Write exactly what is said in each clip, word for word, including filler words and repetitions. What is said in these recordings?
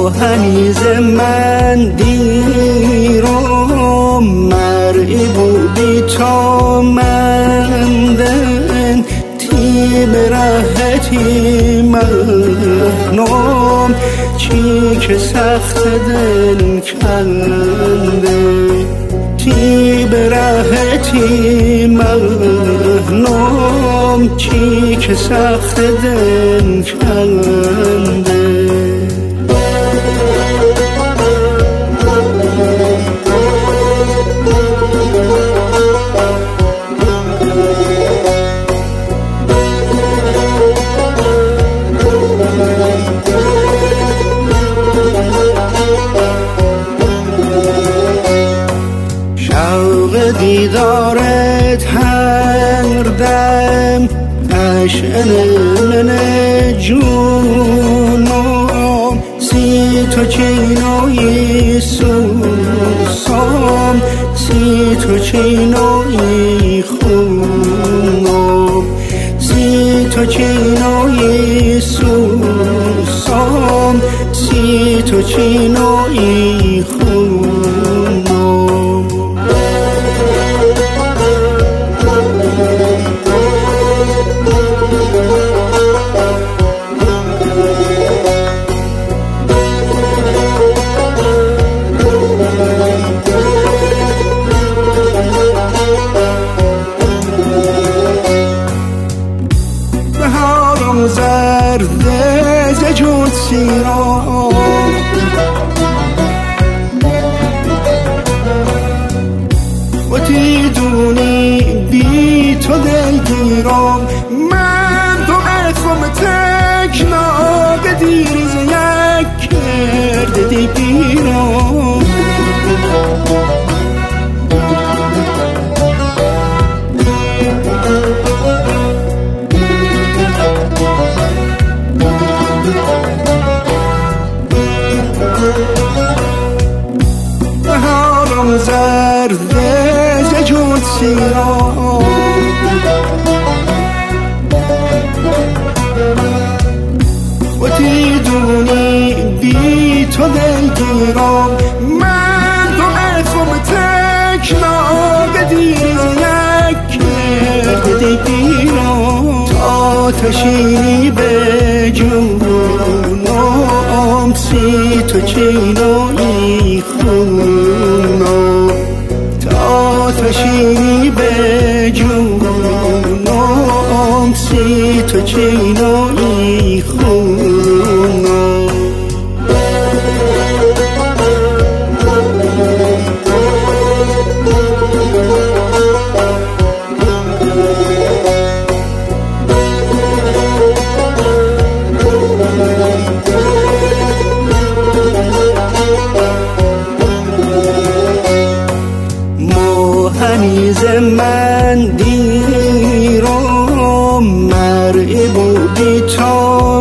هنیز من دیرم مرئی بودی تا مندن تی برهتی مغنم چی که سخت دل کنده تی برهتی مغنم چی که سخت دل کنده دیدارت هر دم اشعن من جونم سی تو چینوی سوسام سی تو چینوی خونم سی تو چینوی سوسام سی تو چینوی خونم زرده زجود سیرام و تیدونی بی تو دلگیرام من تو اخم تکنا به دیریز یک کرده دی پیرام بهارم زرده زجود سیرام و تیدونی بی تو دلگیرام من تو اخم تکنا به دیریز یک کرده دی پیرام تا تشینی به جونم سی تو چینوی خونم تا تشینی به جونم سی تو چینوی خونم هنیز من دیرم مرئی بودی تا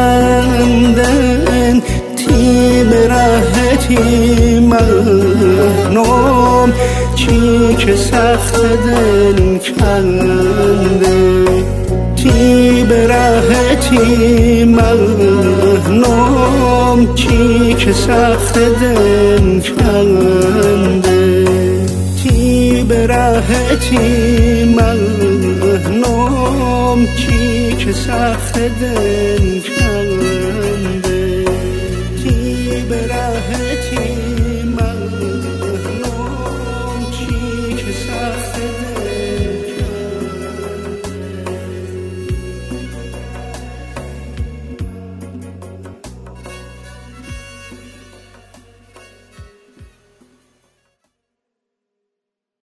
مندن تی برهتی مغنم چی که سخت دل کنده تی برهتی مغنم چی که سخت دل کنده برهتی مغنم چی که سخت دل